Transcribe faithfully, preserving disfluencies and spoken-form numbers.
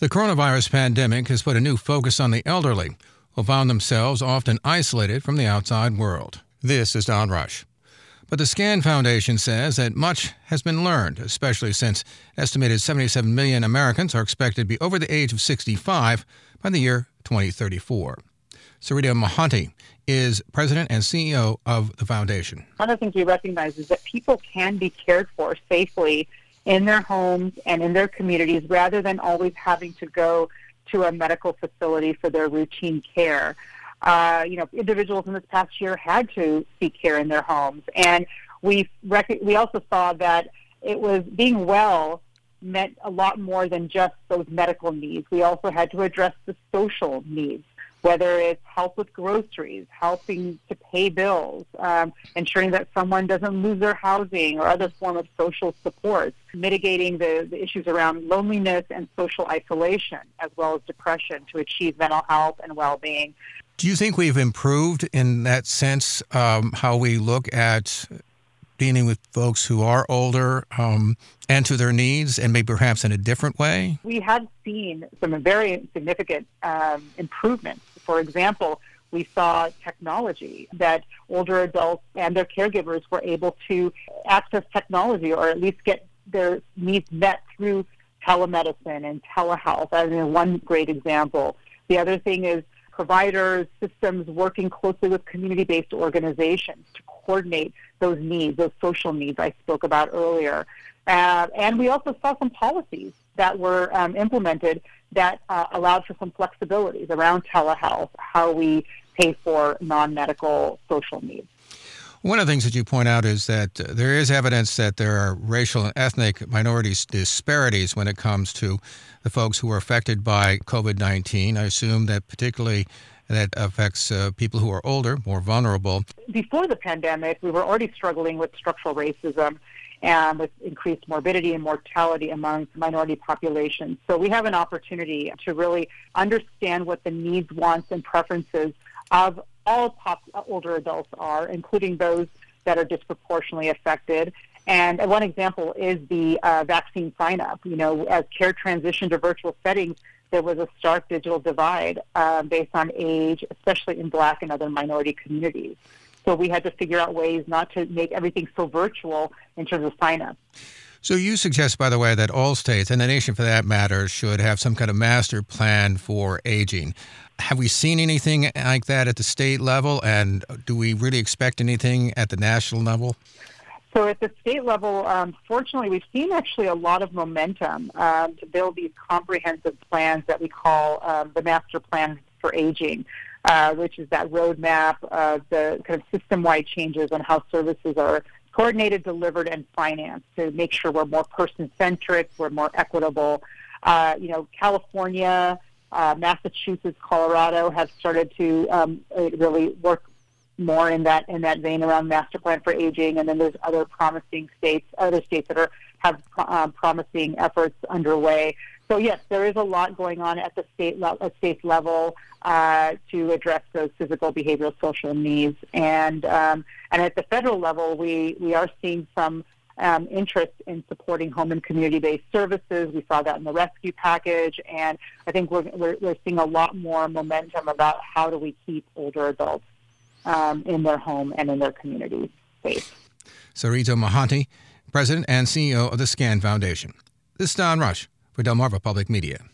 The coronavirus pandemic has put a new focus on the elderly, who found themselves often isolated from the outside world. This is Don Rush. But the SCAN Foundation says that much has been learned, especially since estimated seventy-seven million Americans are expected to be over the age of sixty-five by the year twenty thirty-four. Sarita Mohanty is president and C E O of the foundation. One of the things we recognize is that people can be cared for safely in their homes and in their communities rather than always having to go to a medical facility for their routine care. Uh, you know, individuals in this past year had to seek care in their homes, and we rec- we also saw that it was being well meant a lot more than just those medical needs. We also had to address the social needs, whether it's help with groceries, helping to pay bills, um, ensuring that someone doesn't lose their housing or other form of social support, mitigating the, the issues around loneliness and social isolation, as well as depression, to achieve mental health and well-being. Do you think we've improved in that sense, um, how we look at dealing with folks who are older um, and to their needs, and maybe perhaps in a different way? We have seen some very significant um, improvements. For example, we saw technology that older adults and their caregivers were able to access technology, or at least get their needs met through telemedicine and telehealth. I mean, one great example. The other thing is providers, systems working closely with community-based organizations to coordinate those needs, those social needs I spoke about earlier. Uh, and we also saw some policies that were um, implemented that uh, allowed for some flexibilities around telehealth, how we pay for non-medical social needs. One of the things that you point out is that uh, there is evidence that there are racial and ethnic minorities disparities when it comes to the folks who are affected by covid nineteen. I assume that particularly that affects uh, people who are older, more vulnerable. Before the pandemic, we were already struggling with structural racism and with increased morbidity and mortality among minority populations. So we have an opportunity to really understand what the needs, wants, and preferences of all pop- older adults are, including those that are disproportionately affected. And one example is the uh, vaccine sign-up. You know, as care transitioned to virtual settings, there was a stark digital divide uh, based on age, especially in Black and other minority communities. So we had to figure out ways not to make everything so virtual in terms of sign-up. So you suggest, by the way, that all states, and the nation for that matter, should have some kind of master plan for aging. Have we seen anything like that at the state level, and do we really expect anything at the national level? So at the state level, um, fortunately, we've seen actually a lot of momentum um, to build these comprehensive plans that we call um, the Master Plan for Aging, uh, which is that roadmap of the kind of system-wide changes on how services are coordinated, delivered, and financed to make sure we're more person-centric, we're more equitable. Uh, you know, California, uh, Massachusetts, Colorado have started to um, really work more in that in that vein around Master Plan for Aging, and then there's other promising states, other states that are have uh, promising efforts underway. So yes, there is a lot going on at the state le- at state level uh, to address those physical, behavioral, social needs, and um, and at the federal level, we we are seeing some um, interest in supporting home and community-based services. We saw that in the rescue package, and I think we're we're, we're seeing a lot more momentum about how do we keep older adults um, in their home and in their communities safe. Sarita Mohanty, president and C E O of the SCAN Foundation. This is Don Rush for Delmarva Public Media.